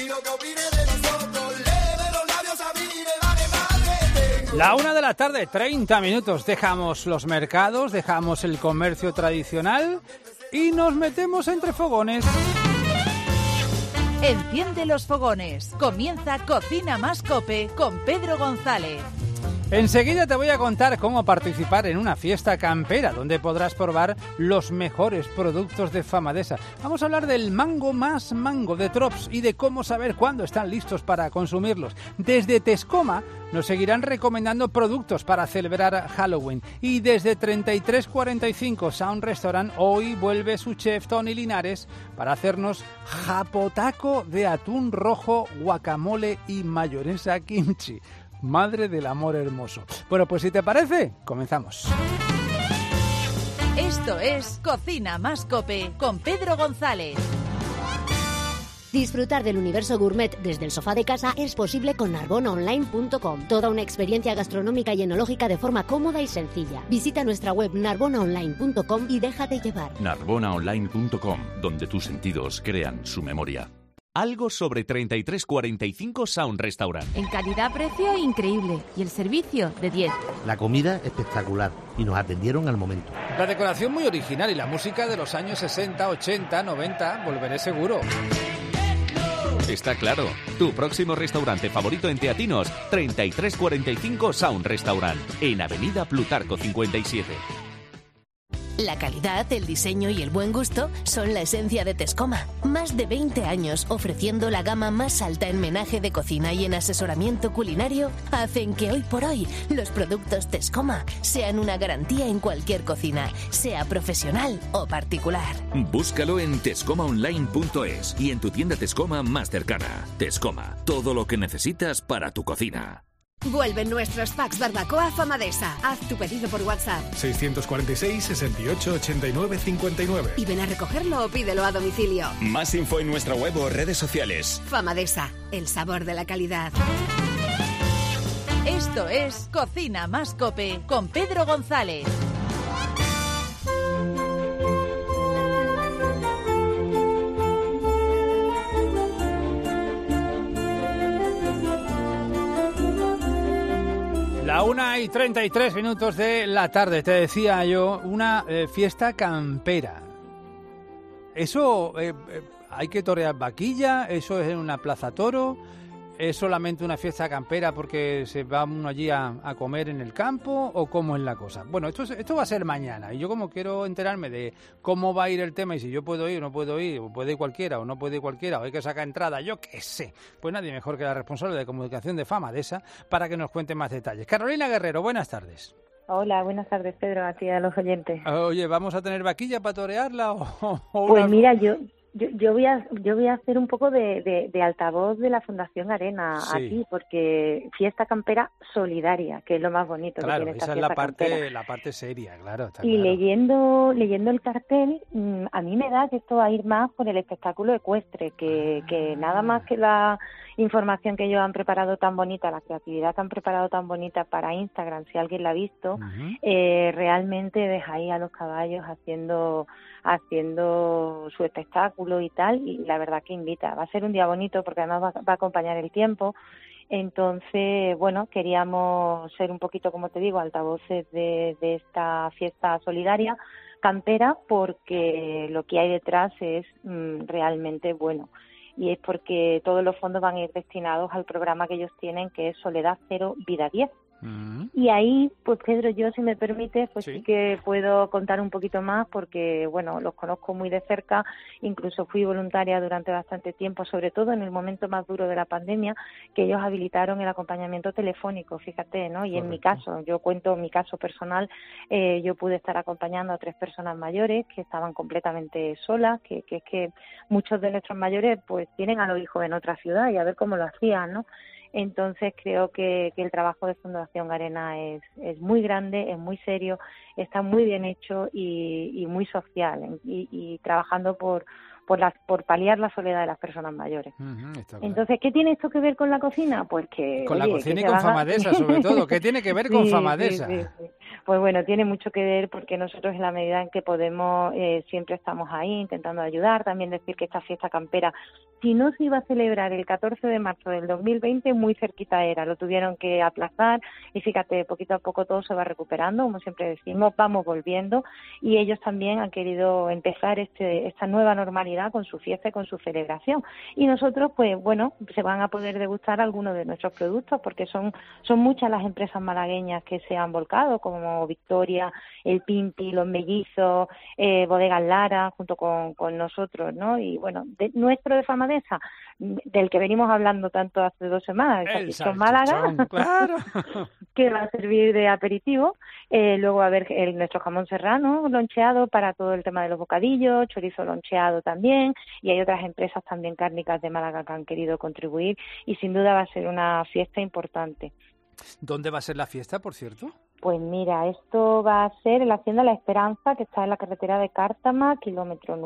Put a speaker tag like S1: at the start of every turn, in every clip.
S1: La 1:00 30 Dejamos los mercados, dejamos el comercio tradicional y nos metemos entre fogones.
S2: Enciende los fogones. Comienza Cocina Más Cope con Pedro González.
S1: Enseguida te voy a contar cómo participar en una fiesta campera, donde podrás probar los mejores productos de Famadesa. Vamos a hablar del mango más mango de Trops y de cómo saber cuándo están listos para consumirlos. Desde Tescoma nos seguirán recomendando productos para celebrar Halloween. Y desde 3345 Sound Restaurant hoy vuelve su chef Tony Linares para hacernos japotaco de atún rojo, guacamole y mayonesa kimchi. Madre del amor hermoso. Bueno, pues si te parece, comenzamos.
S2: Esto es Cocina Más Cope con Pedro González.
S3: Disfrutar del universo gourmet desde el sofá de casa es posible con narbonaonline.com. Toda una experiencia gastronómica y enológica de forma cómoda y sencilla. Visita nuestra web narbonaonline.com y déjate llevar.
S4: narbonaonline.com, donde tus sentidos crean su memoria. Algo sobre 3345 Sound Restaurant.
S5: En calidad-precio increíble y el servicio de 10.
S6: La comida espectacular y nos atendieron al momento.
S1: La decoración muy original y la música de los años 60, 80, 90, volveré seguro.
S4: Está claro, tu próximo restaurante favorito en Teatinos, 3345 Sound Restaurant, en Avenida Plutarco 57.
S7: La calidad, el diseño y el buen gusto son la esencia de Tescoma. Más de 20 años ofreciendo la gama más alta en menaje de cocina y en asesoramiento culinario hacen que hoy por hoy los productos Tescoma sean una garantía en cualquier cocina, sea profesional o particular.
S8: Búscalo en tescomaonline.es y en tu tienda Tescoma más cercana. Tescoma, todo lo que necesitas para tu cocina.
S9: Vuelven nuestros packs barbacoa Famadesa. Haz tu pedido por WhatsApp.
S10: 646 68 89 59.
S9: Y ven a recogerlo o pídelo a domicilio.
S11: Más info en nuestra web o redes sociales.
S9: Famadesa, el sabor de la calidad.
S2: Esto es Cocina Más Cope con Pedro González.
S1: La 1:33 de la tarde, te decía yo, una fiesta campera. Eso, hay que torear vaquilla, eso es en una plaza toro, es solamente una fiesta campera porque se va uno allí a comer en el campo, o cómo es la cosa. Bueno, esto va a ser mañana, y yo como quiero enterarme de cómo va a ir el tema y si yo puedo ir o no puedo ir, o puede ir cualquiera o no puede ir cualquiera, o hay que sacar entrada, yo qué sé, pues nadie mejor que la responsable de comunicación de Famadesa para que nos cuente más detalles. Carolina Guerrero, buenas tardes.
S12: Hola, buenas tardes, Pedro, a ti y a los oyentes.
S1: Oye, ¿vamos a tener vaquilla para torearla o
S12: pues mira, yo voy a hacer un poco de altavoz de la Fundación Arena aquí, porque fiesta campera solidaria, que es lo más bonito
S1: claro,
S12: que tiene esta
S1: esa
S12: fiesta
S1: es
S12: campera.
S1: la parte seria, claro. Está
S12: y
S1: claro.
S12: leyendo el cartel, a mí me da que esto va a ir más por el espectáculo ecuestre, que nada más que la información que ellos han preparado tan bonita, la creatividad que han preparado tan bonita para Instagram, si alguien la ha visto, realmente deja ahí a los caballos haciendo su espectáculo y tal, y la verdad que invita. Va a ser un día bonito porque además va a acompañar el tiempo. Entonces, bueno, queríamos ser un poquito, como te digo, altavoces de esta fiesta solidaria campera, porque lo que hay detrás es realmente bueno. Y es porque todos los fondos van a ir destinados al programa que ellos tienen, que es Soledad Cero, Vida 10. Y ahí, pues Pedro, yo, si me permites, pues sí que puedo contar un poquito más, porque, bueno, los conozco muy de cerca, incluso fui voluntaria durante bastante tiempo, sobre todo en el momento más duro de la pandemia, que ellos habilitaron el acompañamiento telefónico, fíjate, ¿no? Y correcto. En mi caso, yo cuento mi caso personal, yo pude estar acompañando a 3 personas mayores que estaban completamente solas, que es que muchos de nuestros mayores pues tienen a los hijos en otra ciudad y a ver cómo lo hacían, ¿no? Entonces creo que el trabajo de Fundación Arena es muy grande, es muy serio, está muy bien hecho y muy social, y trabajando por paliar la soledad de las personas mayores. Entonces, ¿qué tiene esto que ver con la cocina? Pues que...
S1: Con la cocina y con Famadesa, sobre todo. ¿Qué tiene que ver con Famadesa?
S12: Sí. Pues bueno, tiene mucho que ver porque nosotros en la medida en que podemos siempre estamos ahí intentando ayudar. También decir que esta fiesta campera, si no se iba a celebrar el 14 de marzo del 2020, muy cerquita era, lo tuvieron que aplazar y fíjate, poquito a poco todo se va recuperando, como siempre decimos, vamos volviendo y ellos también han querido empezar esta nueva normalidad con su fiesta y con su celebración. Y nosotros, pues bueno, se van a poder degustar algunos de nuestros productos porque son muchas las empresas malagueñas que se han volcado, como Victoria, El Pimpi, Los Mellizos, Bodegas Lara, junto con nosotros, ¿no? Y bueno, nuestro de Famadesa, del que venimos hablando tanto hace 2 semanas, el salchichón Málaga,
S1: claro.
S12: que va a servir de aperitivo. Luego va a haber nuestro jamón serrano loncheado para todo el tema de los bocadillos, chorizo loncheado también, y hay otras empresas también cárnicas de Málaga que han querido contribuir y sin duda va a ser una fiesta importante.
S1: ¿Dónde va a ser la fiesta, por cierto?
S12: Pues mira, esto va a ser en la Hacienda La Esperanza, que está en la carretera de Cártama, kilómetro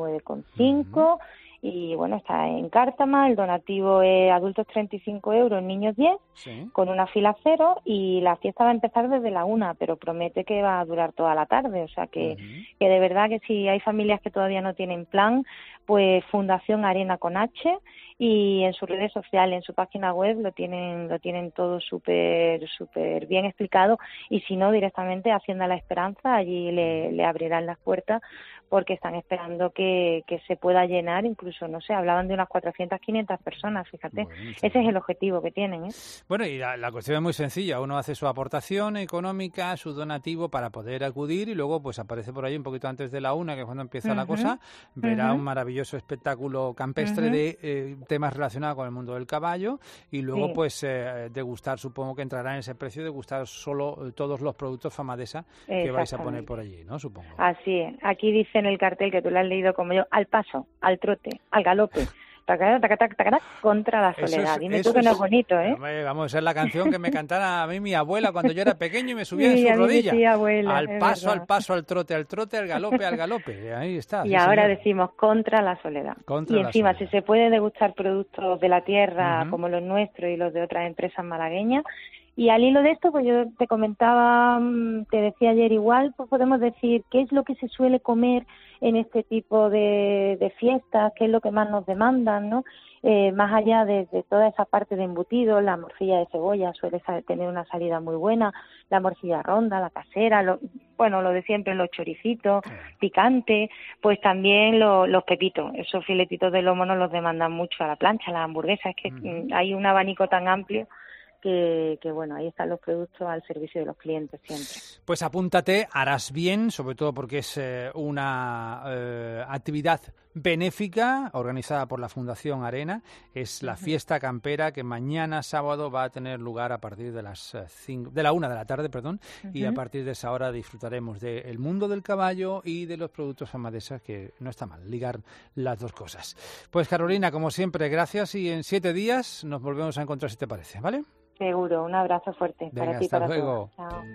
S12: 9,5. Y bueno, está en Cártama, el donativo es adultos 35 euros, niños 10, con una fila 0, y la fiesta va a empezar desde la 1, pero promete que va a durar toda la tarde, o sea que de verdad que si hay familias que todavía no tienen plan, pues Fundación Arena con H, y en sus redes sociales, en su página web lo tienen todo súper bien explicado, y si no, directamente Hacienda La Esperanza, allí le abrirán las puertas porque están esperando que se pueda llenar, incluso, no sé, hablaban de unas 400, 500 personas, fíjate. Bueno, ese es el objetivo que tienen, ¿eh?
S1: Bueno, y la cuestión es muy sencilla. Uno hace su aportación económica, su donativo para poder acudir y luego pues aparece por ahí un poquito antes de la 1, que es cuando empieza la cosa, verá un maravilloso espectáculo campestre de temas relacionados con el mundo del caballo y luego pues degustar, supongo que entrará en ese precio, degustar solo todos los productos Famadesa que vais a poner por allí, ¿no? Supongo.
S12: Así es. Aquí dice en el cartel, que tú lo has leído como yo, al paso, al trote, al galope, contra la soledad. Dime tú que no es bonito, ¿eh?
S1: Vamos, esa es la canción que me cantara a mí mi abuela cuando yo era pequeño y me subía en su rodilla.
S12: Sí, abuela,
S1: al paso, al trote, al galope, al galope. Ahí está.
S12: Y ahora decimos contra la soledad. Y encima, si se puede degustar productos de la tierra como los nuestros y los de otras empresas malagueñas. Y al hilo de esto, pues yo te comentaba, te decía ayer igual, pues podemos decir qué es lo que se suele comer en este tipo de fiestas, qué es lo que más nos demandan, ¿no? Más allá de toda esa parte de embutidos, la morcilla de cebolla suele tener una salida muy buena, la morcilla ronda, la casera, lo de siempre, los choricitos, picante, pues también los pepitos, esos filetitos de lomo nos los demandan mucho a la plancha, las hamburguesas, es que hay un abanico tan amplio que bueno, ahí están los productos al servicio de los clientes siempre.
S1: Pues apúntate, harás bien, sobre todo porque es una actividad benéfica organizada por la Fundación Arena. Es la fiesta campera que mañana sábado va a tener lugar a partir de las 1 de la tarde, y a partir de esa hora disfrutaremos del mundo del caballo y de los productos famadesas, que no está mal ligar las dos cosas. Pues Carolina, como siempre, gracias, y en 7 días nos volvemos a encontrar si te parece, ¿vale?
S12: Seguro, un abrazo fuerte.
S1: Venga,
S12: para ti,
S1: hasta
S12: para
S1: luego.
S12: todos. Chao.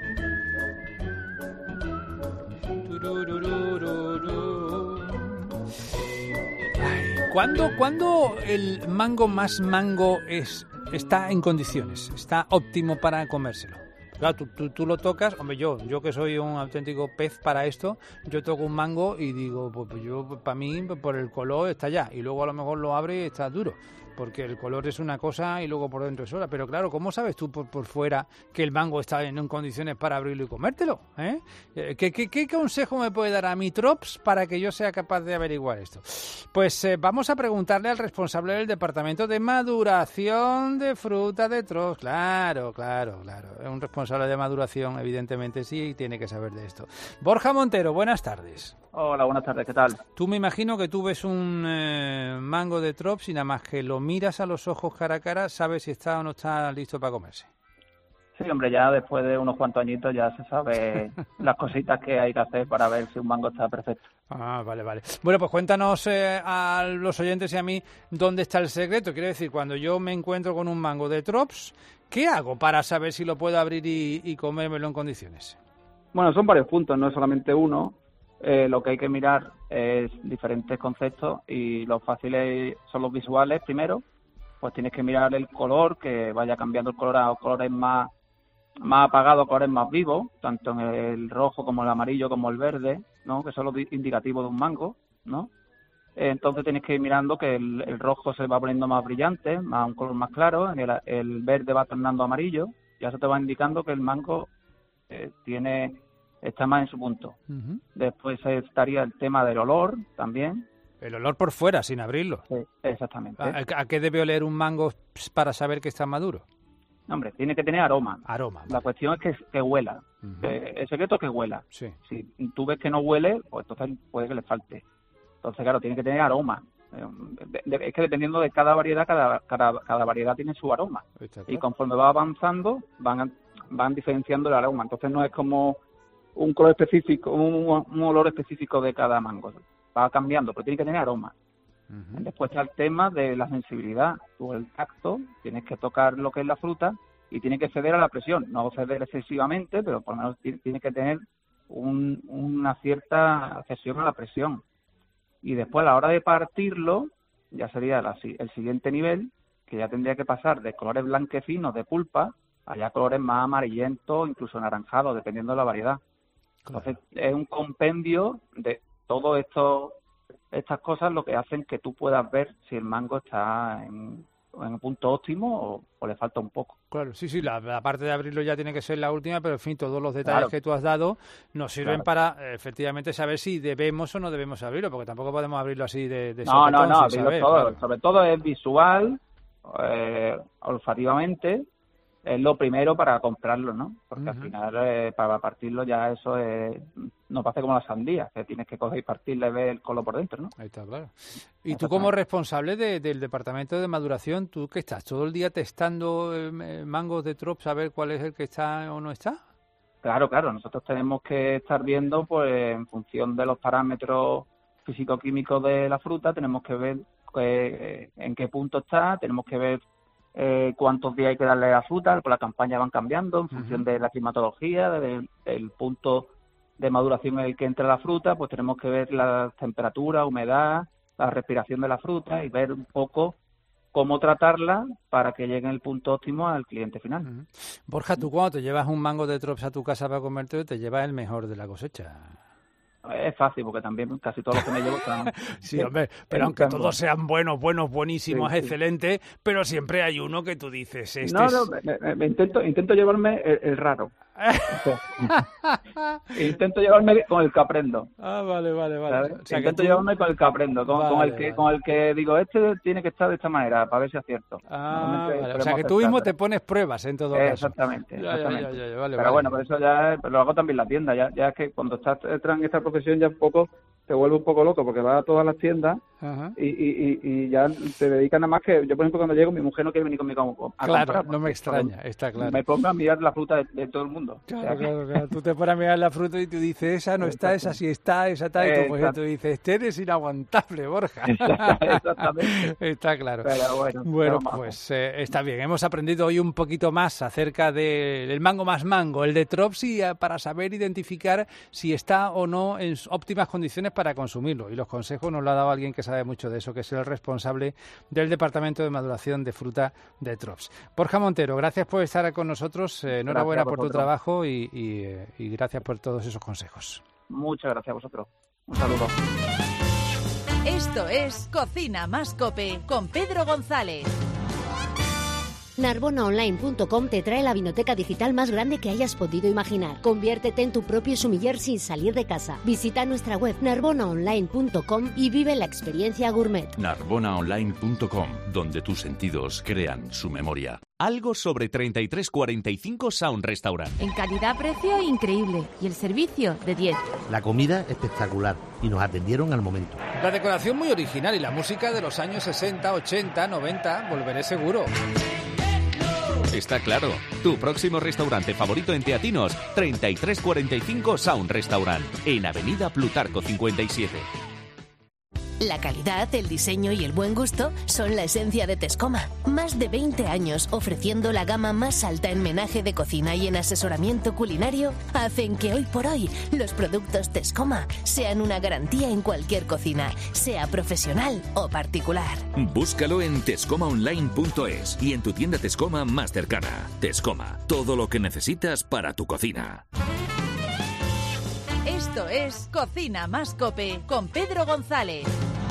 S1: ¿Cuándo el mango más mango está en condiciones, está óptimo para comérselo? Claro, tú lo tocas, hombre, yo que soy un auténtico pez para esto, yo toco un mango y digo, pues yo, para mí, por el color está ya, y luego a lo mejor lo abre y está duro, porque el color es una cosa y luego por dentro es otra. Pero claro, ¿cómo sabes tú por fuera que el mango está en condiciones para abrirlo y comértelo? ¿Qué consejo me puede dar a mi Trops para que yo sea capaz de averiguar esto? Pues vamos a preguntarle al responsable del departamento de maduración de fruta de Trops. Claro. Es un responsable de maduración, evidentemente sí, y tiene que saber de esto. Borja Montero, buenas tardes.
S13: Hola, buenas tardes, ¿qué tal?
S1: Tú me imagino que tú ves un mango de Trops y nada más que lo miras a los ojos cara a cara, sabes si está o no está listo para comerse.
S13: Sí, hombre, ya después de unos cuantos añitos ya se sabe las cositas que hay que hacer para ver si un mango está perfecto.
S1: Ah, vale. Bueno, pues cuéntanos a los oyentes y a mí dónde está el secreto. Quiero decir, cuando yo me encuentro con un mango de Trops, ¿qué hago para saber si lo puedo abrir y comérmelo en condiciones?
S13: Bueno, son varios puntos, no es solamente uno. Lo que hay que mirar es diferentes conceptos y los fáciles son los visuales primero. Pues tienes que mirar el color, que vaya cambiando el color a colores más más apagados, colores más vivos, tanto en el rojo como el amarillo como el verde, ¿no? Que son los indicativos de un mango, ¿no? Entonces tienes que ir mirando que el rojo se va poniendo más brillante, más un color más claro, el verde va tornando amarillo, ya eso te va indicando que el mango está más en su punto.
S1: Uh-huh.
S13: Después estaría el tema del olor también.
S1: El olor por fuera, sin abrirlo.
S13: Sí, exactamente.
S1: ¿A qué debe oler un mango para saber que está maduro?
S13: Hombre, tiene que tener aroma.
S1: Aroma.
S13: La cuestión es que huela.
S1: Uh-huh.
S13: El secreto es que huela.
S1: Sí.
S13: Si tú ves que no huele, pues entonces puede que le falte. Entonces, claro, tiene que tener aroma. Es que dependiendo de cada variedad, cada variedad tiene su aroma. Y conforme va avanzando, van diferenciando el aroma. Entonces no es como un color específico, un olor específico de cada mango. Va cambiando, pero tiene que tener aroma. Uh-huh. Después está el tema de la sensibilidad. Tú el tacto, tienes que tocar lo que es la fruta y tiene que ceder a la presión. No ceder excesivamente, pero por lo menos tiene que tener una cierta cesión a la presión. Y después a la hora de partirlo, ya sería el siguiente nivel, que ya tendría que pasar de colores blanquecinos de pulpa a ya colores más amarillentos, incluso anaranjados, dependiendo de la variedad. Claro. Entonces es un compendio de todo estas cosas lo que hacen que tú puedas ver si el mango está en un punto óptimo o le falta un poco.
S1: Claro, sí, la parte de abrirlo ya tiene que ser la última, pero en fin, todos los detalles que tú has dado nos sirven para efectivamente saber si debemos o no debemos abrirlo, porque tampoco podemos abrirlo así de
S13: No, abrirlo
S1: saber,
S13: todo.
S1: Claro.
S13: Sobre todo es visual, olfativamente, es lo primero para comprarlo, ¿no? Porque al final para partirlo ya eso no pasa como la sandía, que tienes que coger y partirla y ver el color por dentro, ¿no?
S1: Ahí está, claro. Y tú como responsable del departamento de maduración, ¿tú qué estás? ¿Todo el día testando mangos de Trops a ver cuál es el que está o no está?
S13: Claro, nosotros tenemos que estar viendo, pues en función de los parámetros físico-químicos de la fruta, tenemos que ver en qué punto está, tenemos que ver cuántos días hay que darle a la fruta, pues las campañas van cambiando en función de la climatología, del punto de maduración en el que entra la fruta, pues tenemos que ver la temperatura, humedad, la respiración de la fruta y ver un poco cómo tratarla para que llegue en el punto óptimo al cliente final.
S1: Borja, tú cuando te llevas un mango de Trops a tu casa para comerte, te llevas el mejor de la cosecha.
S13: Es fácil, porque también casi todos los que me llevo están...
S1: Sí, hombre, pero aunque todos sean buenísimos, excelentes, pero siempre hay uno que tú dices...
S13: Intento llevarme el raro. Intento llevarme con el que aprendo.
S1: Vale.
S13: O sea, intento llevarme con el que aprendo, con el que digo, este tiene que estar de esta manera, para ver si acierto.
S1: Vale. O sea, que tú mismo te pones pruebas en todo caso.
S13: Exactamente.
S1: Vale,
S13: pero bueno, por eso ya lo hago también en la tienda. Ya es que cuando estás en esta profesión ya un poco te vuelve un poco loco, porque vas a todas las tiendas y ya te dedican nada más que... Yo, por ejemplo, cuando llego, mi mujer no quiere venir conmigo a comprar.
S1: Claro, no me extraña, está claro.
S13: Me pongo a mirar la fruta de todo el mundo.
S1: Claro. Tú te pones a mirar la fruta y tú dices, esa no está, esa sí está, esa está, y tu mujer tú dices, este eres inaguantable, Borja.
S13: Exactamente.
S1: Está claro.
S13: Pero
S1: bueno, pues está bien. Hemos aprendido hoy un poquito más acerca del mango más mango, el de Trops, y para saber identificar si está o no en óptimas condiciones para consumirlo. Y los consejos nos lo ha dado alguien que sabe mucho de eso, que es el responsable del Departamento de Maduración de Fruta de Trops. Borja Montero, gracias por estar con nosotros. Enhorabuena por tu trabajo y gracias por todos esos consejos.
S13: Muchas gracias a vosotros. Un saludo.
S2: Esto es Cocina Más COPE con Pedro González.
S3: Narbonaonline.com te trae la vinoteca digital más grande que hayas podido imaginar. Conviértete en tu propio sumiller sin salir de casa. Visita nuestra web narbonaonline.com y vive la experiencia gourmet.
S8: Narbonaonline.com, donde tus sentidos crean su memoria.
S4: Algo sobre 3345 Sound Restaurant.
S5: En calidad-precio increíble y el servicio de 10.
S6: La comida espectacular y nos atendieron al momento.
S1: La decoración muy original y la música de los años 60, 80, 90, volveré seguro.
S4: Está claro, tu próximo restaurante favorito en Teatinos, 3345 Sound Restaurant, en Avenida Plutarco 57.
S7: La calidad, el diseño y el buen gusto son la esencia de Tescoma. Más de 20 años ofreciendo la gama más alta en menaje de cocina y en asesoramiento culinario hacen que hoy por hoy los productos Tescoma sean una garantía en cualquier cocina, sea profesional o particular.
S8: Búscalo en tescomaonline.es y en tu tienda Tescoma más cercana. Tescoma, todo lo que necesitas para tu cocina.
S2: Esto es Cocina Más Cope con Pedro González.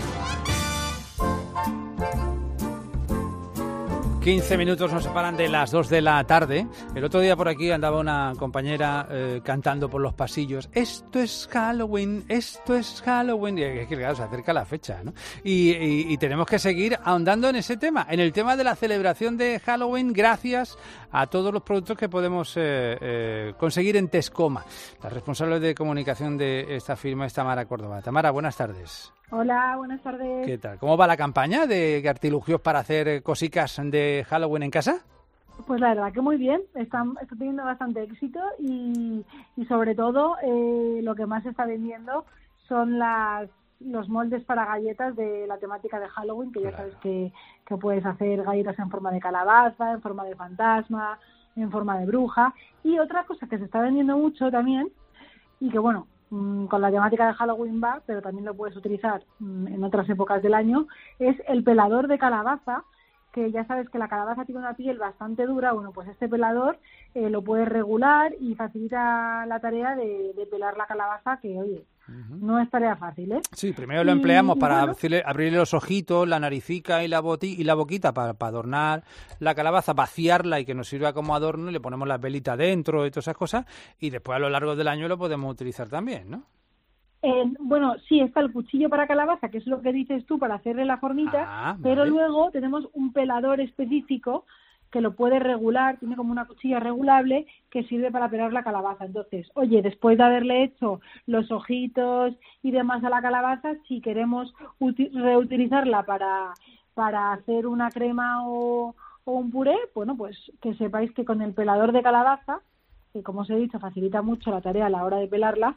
S1: 15 minutos nos separan de las 2 de la tarde. El otro día por aquí andaba una compañera cantando por los pasillos. Esto es Halloween, esto es Halloween. Y es que claro, se acerca la fecha, ¿no? Y tenemos que seguir ahondando en ese tema, en el tema de la celebración de Halloween, gracias a todos los productos que podemos conseguir en Tescoma. La responsable de comunicación de esta firma es Tamara Córdoba. Tamara, buenas tardes.
S14: Hola, buenas tardes.
S1: ¿Qué tal? ¿Cómo va la campaña de artilugios para hacer cositas de Halloween en casa?
S14: Pues la verdad que muy bien, está teniendo bastante éxito y sobre todo lo que más se está vendiendo son los moldes para galletas de la temática de Halloween, que ya sabes que puedes hacer galletas en forma de calabaza, en forma de fantasma, en forma de bruja. Y otra cosa que se está vendiendo mucho también, y que bueno, con la temática de Halloween va, pero también lo puedes utilizar en otras épocas del año, es el pelador de calabaza, que ya sabes que la calabaza tiene una piel bastante dura. Bueno, pues este pelador lo puedes regular y facilita la tarea de pelar la calabaza, que oye, no es tarea fácil, ¿eh?
S1: Sí, primero lo empleamos para abrirle los ojitos, la naricica y la boquita para adornar la calabaza, vaciarla y que nos sirva como adorno, y le ponemos las velitas dentro y todas esas cosas, y después a lo largo del año lo podemos utilizar también, ¿no?
S14: Bueno, sí, está el cuchillo para calabaza, que es lo que dices tú, para hacerle la formita, pero luego tenemos un pelador específico que lo puede regular, tiene como una cuchilla regulable que sirve para pelar la calabaza. Entonces, oye, después de haberle hecho los ojitos y demás a la calabaza, si queremos reutilizarla para hacer una crema o un puré, bueno, pues que sepáis que con el pelador de calabaza, que como os he dicho facilita mucho la tarea a la hora de pelarla,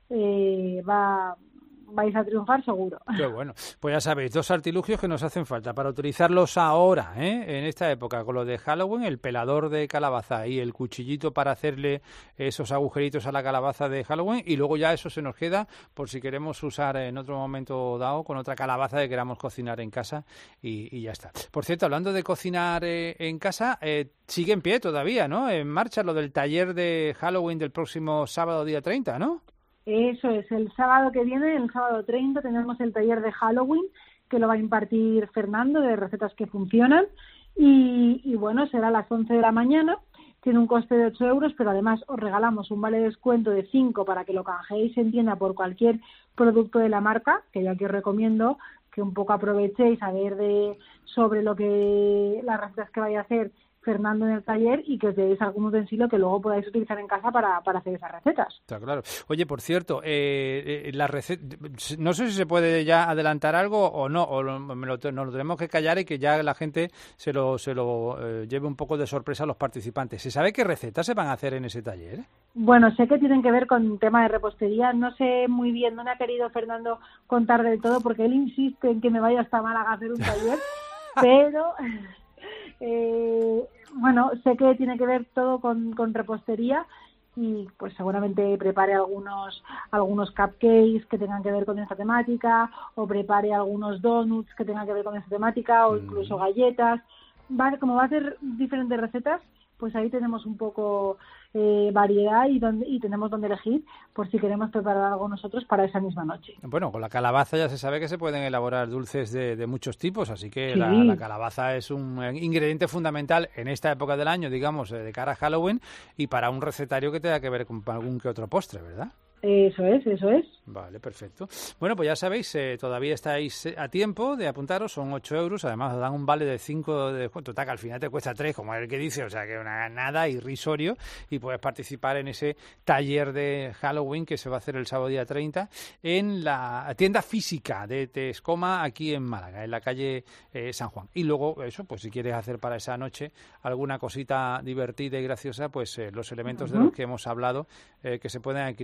S14: vais a triunfar seguro.
S1: Qué bueno. Pues ya sabéis, 2 artilugios que nos hacen falta para utilizarlos ahora, en esta época, con lo de Halloween, el pelador de calabaza y el cuchillito para hacerle esos agujeritos a la calabaza de Halloween, y luego ya eso se nos queda por si queremos usar en otro momento dado con otra calabaza que queramos cocinar en casa, y ya está. Por cierto, hablando de cocinar en casa, sigue en pie todavía, ¿no? En marcha lo del taller de Halloween del próximo sábado, día 30, ¿no?
S14: Eso es, el sábado que viene, el sábado 30, tenemos el taller de Halloween, que lo va a impartir Fernando, de recetas que funcionan, y bueno, será a las 11 de la mañana, tiene un coste de 8 euros, pero además os regalamos un vale de descuento de 5 para que lo canjeéis en tienda por cualquier producto de la marca, que yo aquí os recomiendo que un poco aprovechéis a ver sobre las recetas que vaya a hacer Fernando en el taller, y que os deis algún utensilio que luego podáis utilizar en casa para hacer esas recetas.
S1: Está claro. Oye, por cierto, la receta, no sé si se puede ya adelantar algo o no, o nos lo tenemos que callar y que ya la gente se lo lleve un poco de sorpresa a los participantes. ¿Se sabe qué recetas se van a hacer en ese taller?
S14: Bueno, sé que tienen que ver con tema de repostería. No sé muy bien, no me ha querido Fernando contar del todo, porque él insiste en que me vaya hasta Málaga a hacer un taller, pero... bueno, sé que tiene que ver todo con repostería, y pues seguramente prepare algunos cupcakes que tengan que ver con esta temática, o prepare algunos donuts que tengan que ver con esta temática, o incluso galletas. Como va a ser diferentes recetas, pues ahí tenemos un poco variedad y tenemos donde elegir por si queremos preparar algo nosotros para esa misma noche.
S1: Bueno, con la calabaza ya se sabe que se pueden elaborar dulces de muchos tipos, así que sí. La calabaza es un ingrediente fundamental en esta época del año, digamos, de cara a Halloween, y para un recetario que tenga que ver con algún que otro postre, ¿verdad?
S14: Eso es.
S1: Vale, perfecto. Bueno, pues ya sabéis, todavía estáis a tiempo de apuntaros, son 8 euros, además os dan un vale de 5 de descuento, que al final te cuesta 3, como el que dice, o sea que nada irrisorio, y puedes participar en ese taller de Halloween que se va a hacer el sábado día 30 en la tienda física de Tescoma aquí en Málaga, en la calle San Juan. Y luego, eso, pues si quieres hacer para esa noche alguna cosita divertida y graciosa, pues los elementos de los que hemos hablado que se pueden adquirir en Tescoma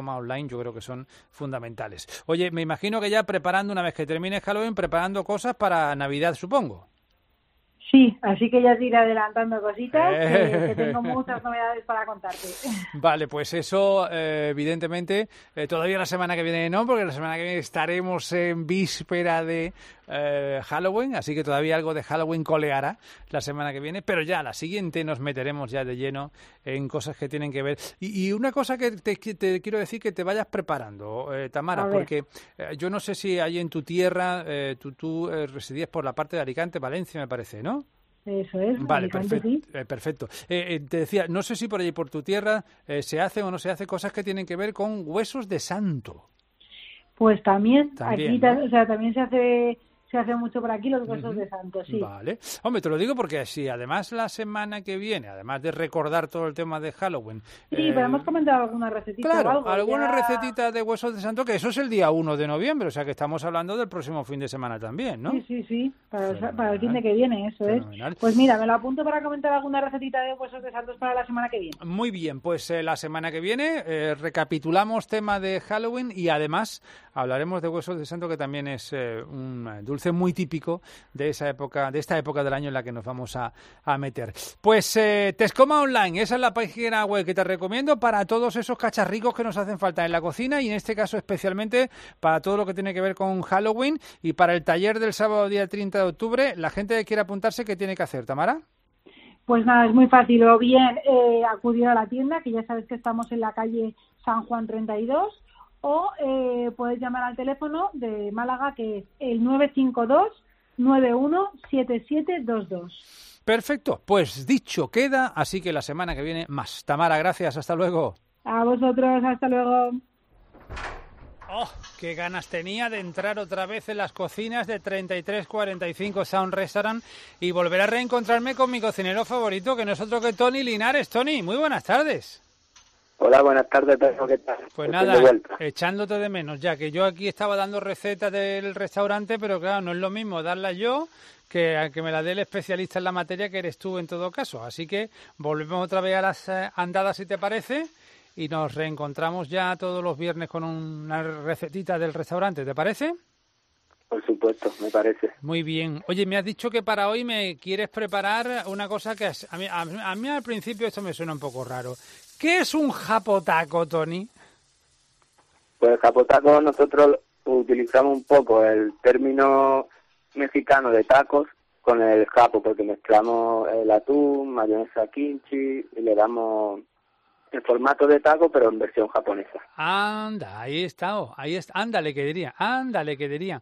S1: Tescoma Online, yo creo que son fundamentales. Oye, me imagino que ya preparando, una vez que termine Halloween, preparando cosas para Navidad, supongo.
S14: Sí, así que ya te iré adelantando cositas, que tengo muchas novedades para contarte.
S1: Vale, pues eso, evidentemente, todavía la semana que viene no, porque la semana que viene estaremos en víspera de Halloween, así que todavía algo de Halloween coleará la semana que viene, pero ya la siguiente nos meteremos ya de lleno en cosas que tienen que ver. Y una cosa que te quiero decir, que te vayas preparando, Tamara, porque yo no sé si ahí en tu tierra, tú residías por la parte de Alicante, Valencia, me parece, ¿no?
S14: Eso es.
S1: Vale, perfecto. Te decía, no sé si por allí, por tu tierra, se hace o no se hace cosas que tienen que ver con huesos de santo.
S14: Pues también aquí,
S1: ¿no?
S14: O sea, también se hace mucho por aquí los huesos de santo, sí.
S1: Vale. Hombre, te lo digo porque si además la semana que viene, además de recordar todo el tema de Halloween...
S14: Sí, pero hemos comentado alguna recetita
S1: claro,
S14: o algo.
S1: Alguna recetita de huesos de santo, que eso es el día 1 de noviembre, o sea que estamos hablando del próximo fin de semana también, ¿no?
S14: Sí, para el fin de que viene, eso
S1: Fenomenal.
S14: es. Pues mira, me lo apunto para comentar alguna recetita de huesos de santos para la semana que viene.
S1: Muy bien, pues la semana que viene recapitulamos tema de Halloween y además hablaremos de huesos de santo, que también es un dulce muy típico de esta época del año en la que nos vamos a meter. Pues Tescoma Online, esa es la página web que te recomiendo para todos esos cacharricos que nos hacen falta en la cocina, y en este caso especialmente para todo lo que tiene que ver con Halloween, y para el taller del sábado día 30 de octubre, la gente que quiera apuntarse, ¿qué tiene que hacer, Tamara?
S14: Pues nada, es muy fácil, o bien acudir a la tienda, que ya sabes que estamos en la calle San Juan 32, o puedes llamar al teléfono de Málaga, que es el 952-917722.
S1: Perfecto, pues dicho queda, así que la semana que viene más. Tamara, gracias, hasta luego.
S14: A vosotros, hasta luego.
S1: ¡Oh, qué ganas tenía de entrar otra vez en las cocinas de 3345 Sound Restaurant y volver a reencontrarme con mi cocinero favorito, que no es otro que Tony Linares. Tony, muy buenas tardes.
S15: Hola, buenas tardes, Pedro, ¿qué tal?
S1: Pues nada, echándote de menos, ya que yo aquí estaba dando recetas del restaurante, pero claro, no es lo mismo darlas yo que a que me la dé el especialista en la materia, que eres tú en todo caso. Así que volvemos otra vez a las andadas, si te parece, y nos reencontramos ya todos los viernes con una recetita del restaurante, ¿te parece?
S15: Por supuesto, me parece.
S1: Muy bien. Oye, me has dicho que para hoy me quieres preparar una cosa que a mí al principio esto me suena un poco raro. ¿Qué es un japotaco, Tony?
S15: Pues el japotaco nosotros utilizamos un poco el término mexicano de tacos con el japo, porque mezclamos el atún, mayonesa kimchi y le damos el formato de taco, pero en versión japonesa.
S1: Anda, ahí está, ándale que diría.
S15: Ándale.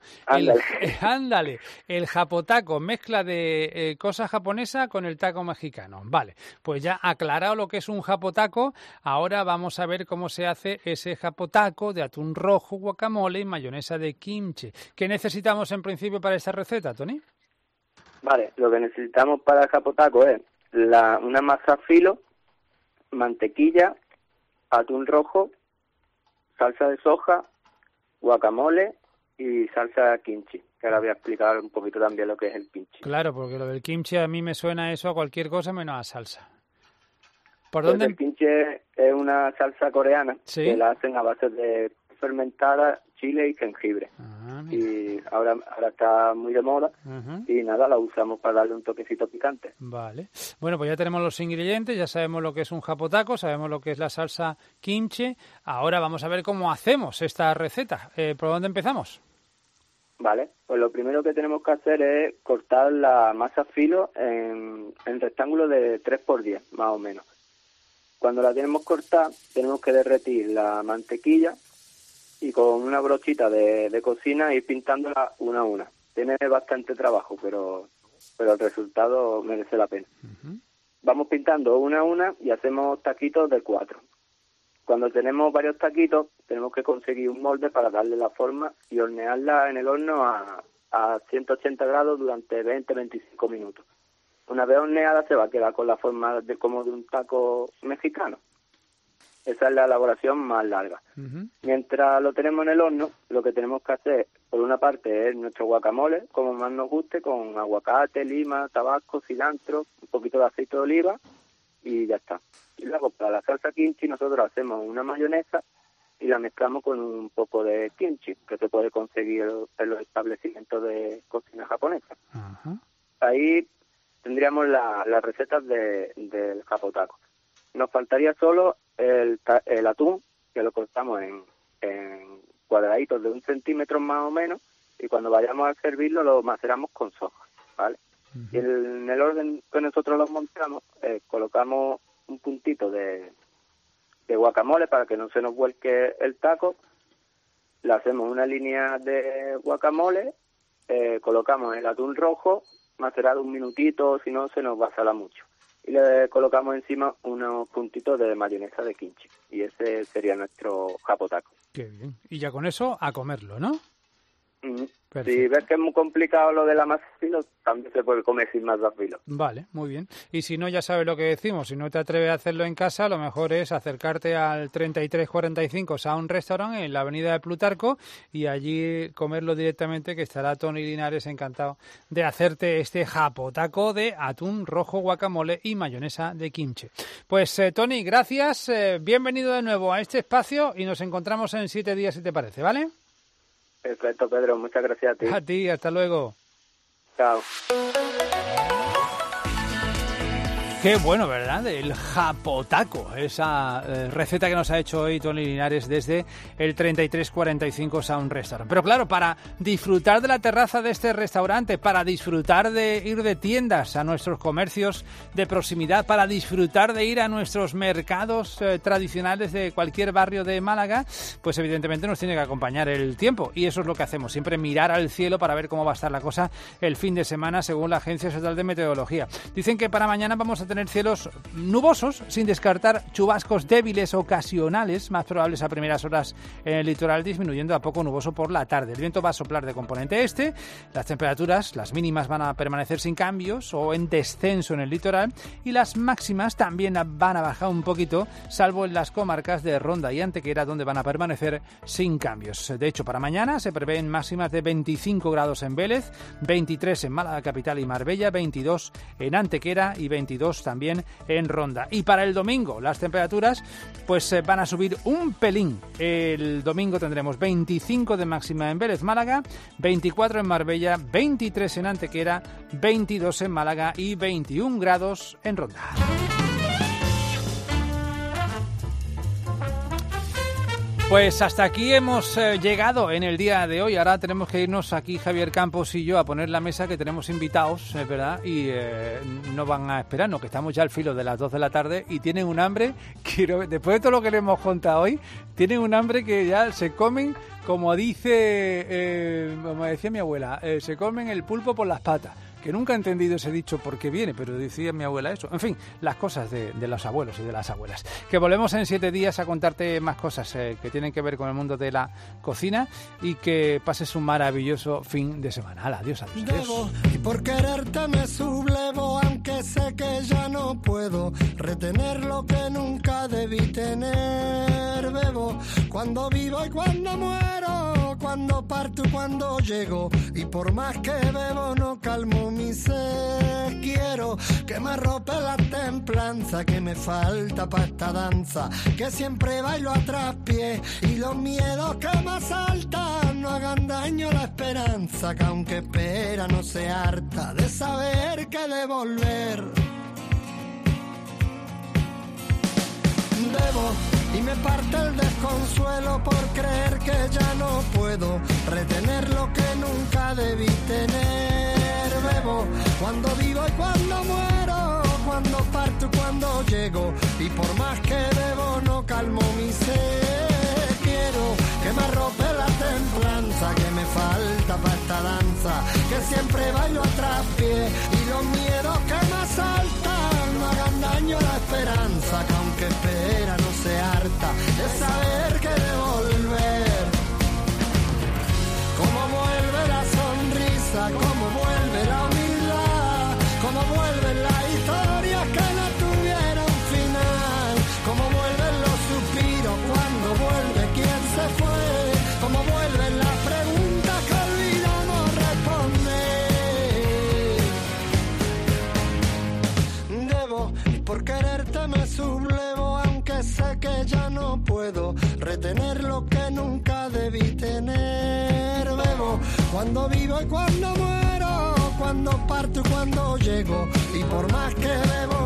S1: El japotaco, mezcla de cosas japonesas con el taco mexicano. Vale, pues ya aclarado lo que es un japotaco, ahora vamos a ver cómo se hace ese japotaco de atún rojo, guacamole y mayonesa de kimchi. ¿Qué necesitamos en principio para esta receta, Tony?
S15: Vale, lo que necesitamos para el japotaco es una masa filo, mantequilla, atún rojo, salsa de soja, guacamole y salsa kimchi, que ahora voy a explicar un poquito también lo que es el kimchi.
S1: Claro, porque lo del kimchi a mí me suena eso a cualquier cosa menos a salsa. ¿Por
S15: Pues
S1: dónde?
S15: El kimchi es una salsa coreana,
S1: ¿sí?
S15: Que la hacen a base de fermentada, chile y jengibre. Y ahora está muy de moda. Y nada, la usamos para darle un toquecito picante.
S1: Vale. Bueno, pues ya tenemos los ingredientes, ya sabemos lo que es un japotaco, sabemos lo que es la salsa kimchi. Ahora vamos a ver cómo hacemos esta receta. ¿Por dónde empezamos?
S15: Vale, pues lo primero que tenemos que hacer es cortar la masa filo en rectángulos de 3x10, más o menos. Cuando la tenemos cortada, tenemos que derretir la mantequilla y con una brochita de cocina ir pintándola una a una. Tiene bastante trabajo, pero el resultado merece la pena. Vamos pintando una a una y hacemos taquitos de 4. Cuando tenemos varios taquitos, tenemos que conseguir un molde para darle la forma y hornearla en el horno a 180 grados durante 20-25 minutos. Una vez horneada se va a quedar con la forma como de un taco mexicano. Esa es la elaboración más larga. Mientras lo tenemos en el horno, lo que tenemos que hacer, por una parte, es nuestro guacamole, como más nos guste, con aguacate, lima, tabasco, cilantro, un poquito de aceite de oliva y ya está. Y luego, para la salsa kimchi, nosotros hacemos una mayonesa y la mezclamos con un poco de kimchi, que se puede conseguir en los establecimientos de cocina japonesa.
S1: Ajá.
S15: Ahí tendríamos las recetas del japotako. Nos faltaría solo el atún, que lo cortamos en cuadraditos de 1 centímetro más o menos, y cuando vayamos a servirlo lo maceramos con soja, ¿vale? Y en el orden que nosotros los montamos, colocamos un puntito de guacamole para que no se nos vuelque el taco, le hacemos una línea de guacamole, colocamos el atún rojo, macerado 1 minutito, si no se nos va a salar mucho, y le colocamos encima unos puntitos de mayonesa de kimchi, y ese sería nuestro japotako.
S1: Qué bien. Y ya con eso a comerlo, ¿no?
S15: Si ves que es muy complicado lo de la masa filo, también se puede comer sin masa filo.
S1: Vale, muy bien. Y si no, ya sabes lo que decimos, si no te atreves a hacerlo en casa, lo mejor es acercarte al 3345 Sound Restaurant en la avenida de Plutarco y allí comerlo directamente, que estará Tony Linares encantado de hacerte este japotako de atún rojo, guacamole y mayonesa de kimchi. Pues Tony, gracias, bienvenido de nuevo a este espacio y nos encontramos en 7 días si te parece, ¿vale?
S15: Perfecto, Pedro. Muchas gracias a ti.
S1: A ti, hasta luego.
S15: Chao.
S1: Qué bueno, ¿verdad? El japotako, esa receta que nos ha hecho hoy Tony Linares desde el 3345 Sound Restaurant. Pero claro, para disfrutar de la terraza de este restaurante, para disfrutar de ir de tiendas a nuestros comercios de proximidad, para disfrutar de ir a nuestros mercados tradicionales de cualquier barrio de Málaga, pues evidentemente nos tiene que acompañar el tiempo. Y eso es lo que hacemos, siempre mirar al cielo para ver cómo va a estar la cosa el fin de semana según la Agencia Estatal de Meteorología. Dicen que para mañana vamos a tener cielos nubosos, sin descartar chubascos débiles ocasionales, más probables a primeras horas en el litoral, disminuyendo a poco nuboso por la tarde. El viento va a soplar de componente este, las temperaturas, las mínimas van a permanecer sin cambios o en descenso en el litoral y las máximas también van a bajar un poquito, salvo en las comarcas de Ronda y Antequera, donde van a permanecer sin cambios. De hecho, para mañana se prevén máximas de 25 grados en Vélez, 23 en Málaga capital y Marbella, 22 en Antequera y 22 también en Ronda. Y para el domingo las temperaturas pues van a subir un pelín. El domingo tendremos 25 de máxima en Vélez, Málaga, 24 en Marbella, 23 en Antequera, 22 en Málaga y 21 grados en Ronda. Pues hasta aquí hemos llegado en el día de hoy. Ahora tenemos que irnos aquí, Javier Campos y yo, a poner la mesa, que tenemos invitados, es verdad, y no van a esperarnos, que estamos ya al filo de las 2 de la tarde y tienen un hambre, después de todo lo que les hemos contado hoy, tienen un hambre que ya se comen, como decía mi abuela, se comen el pulpo por las patas. Que nunca he entendido ese dicho por qué viene, pero decía mi abuela eso. En fin, las cosas de los abuelos y de las abuelas. Que volvemos en 7 días a contarte más cosas que tienen que ver con el mundo de la cocina y que pases un maravilloso fin de semana. ¡Hala, adiós, adiós!
S16: Debo, y por quererte me sublevo, aunque sé que ya no puedo retener lo que nunca debí tener. Bebo cuando vivo y cuando muero, cuando parto y cuando llego, y por más que bebo no calmo mi sed. Quiero que me arrope la templanza que me falta para esta danza, que siempre bailo a traspié, y los miedos que me asaltan no hagan daño a la esperanza, que aunque espera no se harta de saber que devolver. Debo y me parte el desconsuelo por creer que ya no puedo retener lo que nunca debí tener. Bebo cuando vivo y cuando muero, cuando parto y cuando llego, y por más que bebo no calmo mi sed. Quiero que me arrope la templanza que me falta para esta danza, que siempre bailo a traspié, y los miedos que me asaltan no hagan daño a la esperanza, que aunque espera no se harta de saber que devolver. Como vuelve la sonrisa, como vuelve la humildad, como vuelven las historias que no tuvieron final, como vuelven los suspiros cuando vuelve quien se fue, como vuelven las preguntas que olvidamos responder. Debo, y por quererte me sublevo, aunque sea puedo retener lo que nunca debí tener. Bebo cuando vivo y cuando muero, cuando parto y cuando llego, y por más que bebo